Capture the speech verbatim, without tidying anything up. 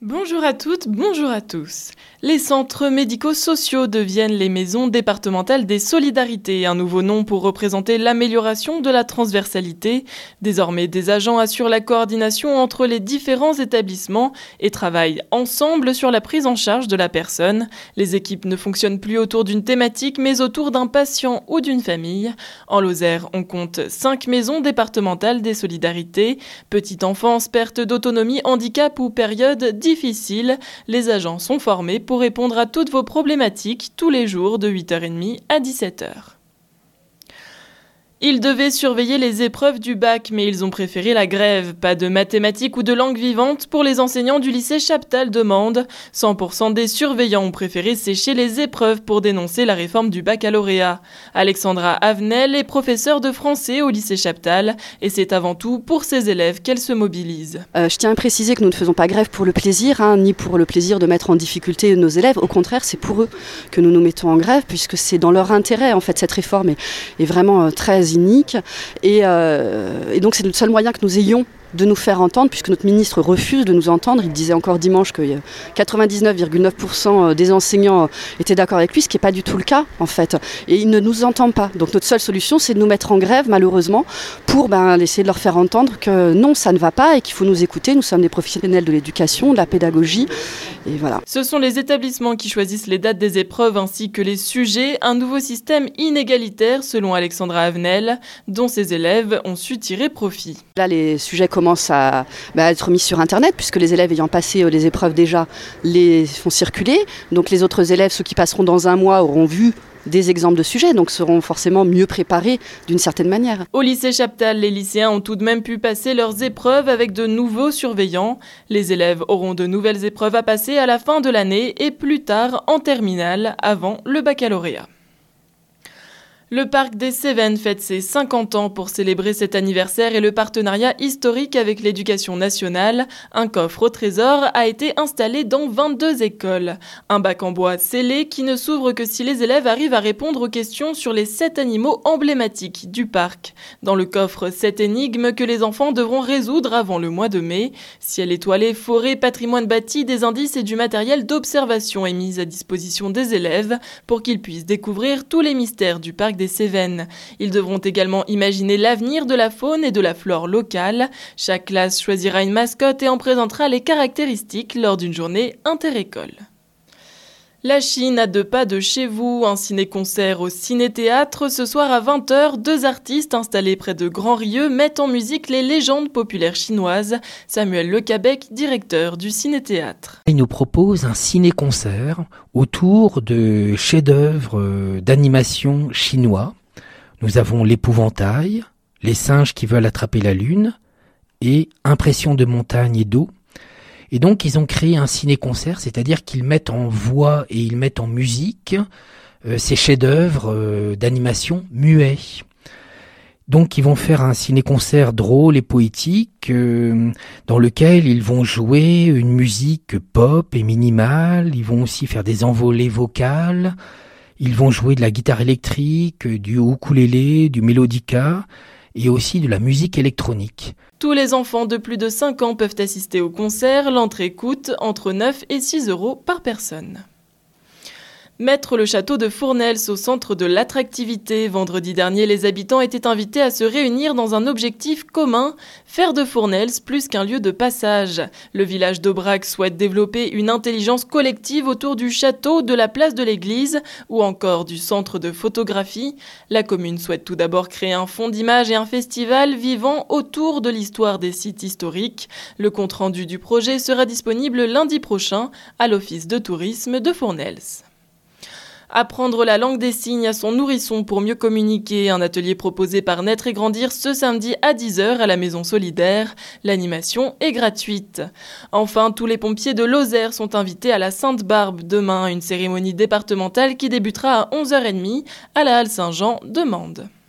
Bonjour à toutes, bonjour à tous. Les centres médico-sociaux deviennent les maisons départementales des solidarités, un nouveau nom pour représenter l'amélioration de la transversalité. Désormais, des agents assurent la coordination entre les différents établissements et travaillent ensemble sur la prise en charge de la personne. Les équipes ne fonctionnent plus autour d'une thématique, mais autour d'un patient ou d'une famille. En Lozère, on compte cinq maisons départementales des solidarités. Petite enfance, perte d'autonomie, handicap ou période difficile. Difficile. Les agents sont formés pour répondre à toutes vos problématiques tous les jours de huit heures trente à dix-sept heures. Ils devaient surveiller les épreuves du bac, mais ils ont préféré la grève. Pas de mathématiques ou de langue vivante pour les enseignants du lycée Chaptal de Mende. cent pour cent des surveillants ont préféré sécher les épreuves pour dénoncer la réforme du baccalauréat. Alexandra Avenel est professeure de français au lycée Chaptal et c'est avant tout pour ses élèves qu'elle se mobilise. Euh, je tiens à préciser que nous ne faisons pas grève pour le plaisir, hein, ni pour le plaisir de mettre en difficulté nos élèves. Au contraire, c'est pour eux que nous nous mettons en grève, puisque c'est dans leur intérêt. En fait, cette réforme est, est vraiment euh, très unique et, euh, et donc c'est le seul moyen que nous ayons de nous faire entendre, puisque notre ministre refuse de nous entendre. Il disait encore dimanche que quatre-vingt-dix-neuf virgule neuf pour cent des enseignants étaient d'accord avec lui, ce qui n'est pas du tout le cas en fait. Et il ne nous entend pas. Donc notre seule solution, c'est de nous mettre en grève, malheureusement, pour ben, essayer de leur faire entendre que non, ça ne va pas et qu'il faut nous écouter. Nous sommes des professionnels de l'éducation, de la pédagogie. Et voilà. Ce sont les établissements qui choisissent les dates des épreuves ainsi que les sujets. Un nouveau système inégalitaire, selon Alexandra Avenel, dont ses élèves ont su tirer profit. Là, les sujets commence à bah, être mis sur Internet, puisque les élèves ayant passé euh, les épreuves déjà les font circuler. Donc les autres élèves, ceux qui passeront dans un mois, auront vu des exemples de sujets, donc seront forcément mieux préparés d'une certaine manière. Au lycée Chaptal, les lycéens ont tout de même pu passer leurs épreuves avec de nouveaux surveillants. Les élèves auront de nouvelles épreuves à passer à la fin de l'année et plus tard en terminale, avant le baccalauréat. Le parc des Cévennes fête ses cinquante ans pour célébrer cet anniversaire et le partenariat historique avec l'éducation nationale. Un coffre au trésor a été installé dans vingt-deux écoles. Un bac en bois scellé qui ne s'ouvre que si les élèves arrivent à répondre aux questions sur les sept animaux emblématiques du parc. Dans le coffre, sept énigmes que les enfants devront résoudre avant le mois de mai. Ciel étoilé, forêt, patrimoine bâti, des indices et du matériel d'observation est mis à disposition des élèves pour qu'ils puissent découvrir tous les mystères du parc des Cévennes. Ils devront également imaginer l'avenir de la faune et de la flore locale. Chaque classe choisira une mascotte et en présentera les caractéristiques lors d'une journée inter-école. La Chine à deux pas de chez vous, un ciné-concert au ciné-théâtre. Ce soir à vingt heures, deux artistes installés près de Grand-Rieux mettent en musique les légendes populaires chinoises. Samuel Lecabec, directeur du ciné-théâtre. Il nous propose un ciné-concert autour de chefs-d'œuvre d'animation chinois. Nous avons l'épouvantail, les singes qui veulent attraper la lune et impression de montagne et d'eau. Et donc, ils ont créé un ciné-concert, c'est-à-dire qu'ils mettent en voix et ils mettent en musique euh, ces chefs-d'œuvre euh, d'animation muets. Donc, ils vont faire un ciné-concert drôle et poétique euh, dans lequel ils vont jouer une musique pop et minimale. Ils vont aussi faire des envolées vocales. Ils vont jouer de la guitare électrique, du ukulélé, du mélodica et aussi de la musique électronique. Tous les enfants de plus de cinq ans peuvent assister au concert. L'entrée coûte entre neuf et six euros par personne. Mettre le château de Fournels au centre de l'attractivité. Vendredi dernier, les habitants étaient invités à se réunir dans un objectif commun, faire de Fournels plus qu'un lieu de passage. Le village d'Aubrac souhaite développer une intelligence collective autour du château, de la place de l'église ou encore du centre de photographie. La commune souhaite tout d'abord créer un fonds d'images et un festival vivant autour de l'histoire des sites historiques. Le compte-rendu du projet sera disponible lundi prochain à l'office de tourisme de Fournels. Apprendre la langue des signes à son nourrisson pour mieux communiquer. Un atelier proposé par Naître et Grandir ce samedi à dix heures à la Maison Solidaire. L'animation est gratuite. Enfin, tous les pompiers de Lozère sont invités à la Sainte-Barbe demain, une cérémonie départementale qui débutera à onze heures trente à la Halle Saint-Jean de Mende.